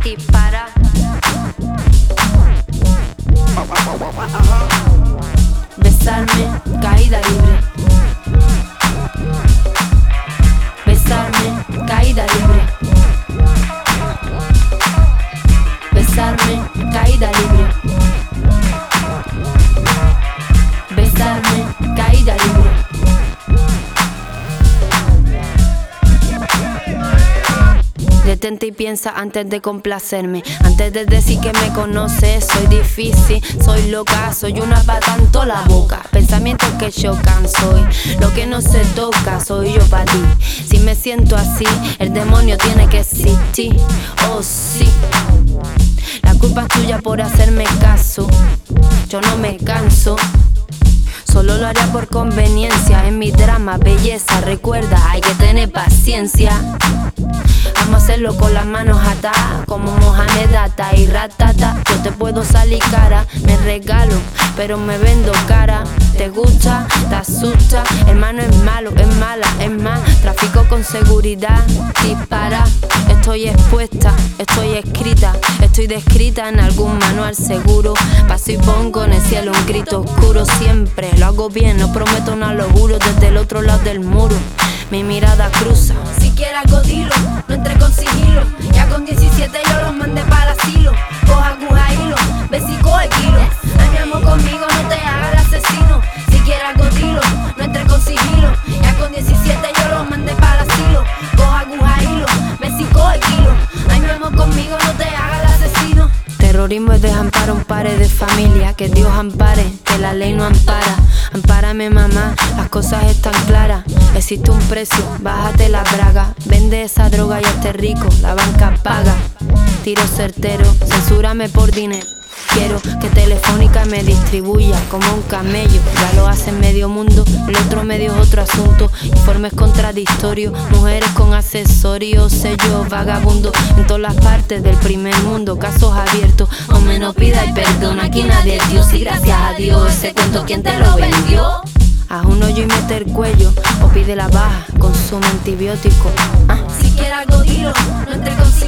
dispara. Besarme, caída libre. Besarme, caída libre. Besarme, caída libre. Besarme, caída libre. Detente y piensa antes de complacerme. Antes de decir que me conoces. Soy difícil, soy loca, soy una pa' tanto la boca. Pensamientos que chocan, soy lo que no se toca. Soy yo pa' ti. Si me siento así, el demonio tiene que existir. Oh sí, la culpa es tuya por hacerme caso. Yo no me canso, solo lo haría por conveniencia. En mi drama, belleza, recuerda, hay que tener paciencia. Vamos a hacerlo con las manos atadas, como Mohamed Atta y Ratata. Yo te puedo salir cara, me regalo, pero me vendo cara. ¿Te gusta? ¿Te asusta? Hermano es malo, es mala, es más, trafico con seguridad. Dispara, estoy expuesta, estoy escrita, estoy descrita en algún manual seguro. Paso y pongo en el cielo un grito oscuro. Siempre lo hago bien, no prometo nada, lo juro. Desde el otro lado del muro mi mirada cruza. Si quieres algo dilo, no entre con sigilo. Ya con 17 yo los mandé para el asilo. Coja aguja hilo, ves y coge kilo. Ay, mi amor, conmigo no te hagas el asesino. Si quieres algo dilo, no entre con sigilo. Ya con 17 yo los mandé para el asilo. Coja aguja hilo, ves y coge kilo. Ay, mi amor, conmigo no te hagas el asesino. Terrorismo es desamparo, un pare de familia. Que Dios ampare, que la ley no ampara. Ampárame mamá, las cosas están claras. Existe un precio, bájate la braga. Vende esa droga y hazte rico, la banca paga. Tiro certero, censúrame por dinero. Quiero que Telefónica me distribuya como un camello. Ya lo hace medio mundo, el otro medio es otro asunto. Informes contradictorios, mujeres con accesorios, sellos vagabundos en todas las partes del primer mundo. Casos abiertos, o menos pida y perdón. Aquí nadie es Dios y gracias a Dios. Ese cuento, ¿quién te lo vendió? Haz un hoyo y mete el cuello, o pide la baja, consume antibiótico. Si quieres algo dilo, no entre con